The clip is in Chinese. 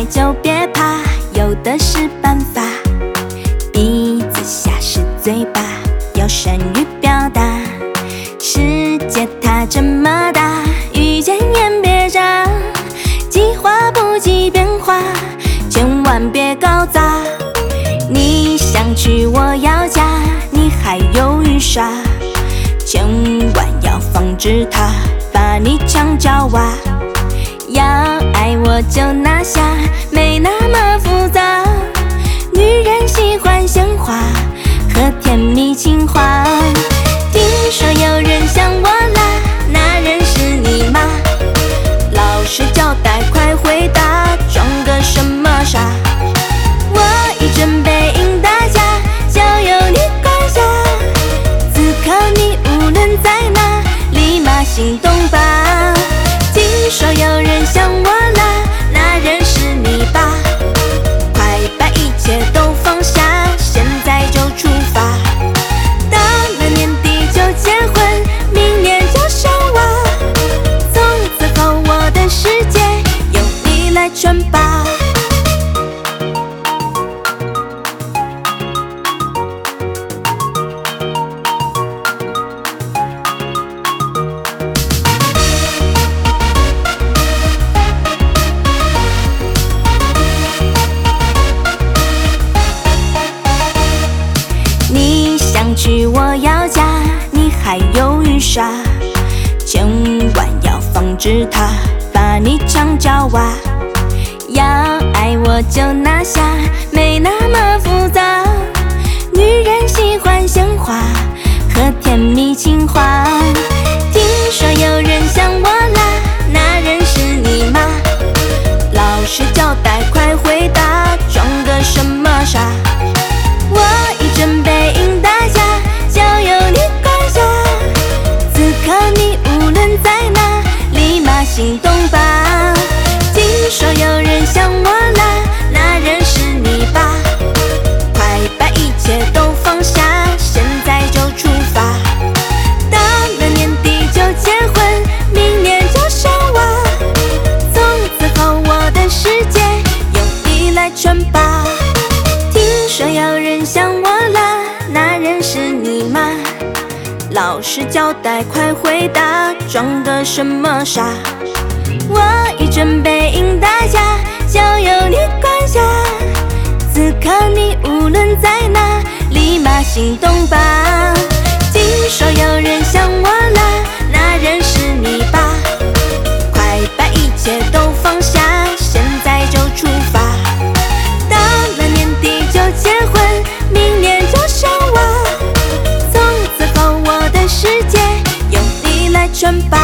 就别怕，有的是办法。鼻子下是嘴巴，要善于表达。世界它这么大，遇见言别渣，计划不及变化，千万别搞砸。你想娶我要嫁，你还犹豫啥？千万要防止他把你墙角挖。要爱我就拿下，没那么复杂。女人喜欢鲜花和甜蜜情话。听说有人想我啦，那人是你吗？老实交代，快回答，装个什么傻？我已准备赢大家，就由你管辖。只靠你，无论在哪，立马行动吧。听说有人想我啦，那人是你吧？快把一切都放下，现在就出发。到了年底就结婚，明年就生娃。从此后我的世界由你来称霸。你想娶我要嫁，你还犹豫啥？千万要防止他把你墙角挖。要爱我就拿下，没那么复杂。女人喜欢鲜花和甜蜜情话。听说有人想我啦，那人是你吗？老实交代，快回答，装个什么傻？我已准备赢大家，就由你管辖。只靠你，无论在哪，立马行动吧。听说有人想我啦，那人是你吧？快把一切都放下，现在就出发。到了年底就结婚，明年就生娃。从此后我的世界由你来称霸。听说有人想我啦，那人是你吗？老实交代，快回答，装个什么傻？我已准备赢大家，就由你管辖。只靠你，无论在哪，立马行动吧。听说有人想我啦，那人是你吧？快把一切都放下，现在就出发。到了年底就结婚，明年就生娃。从此后我的世界由你来称霸。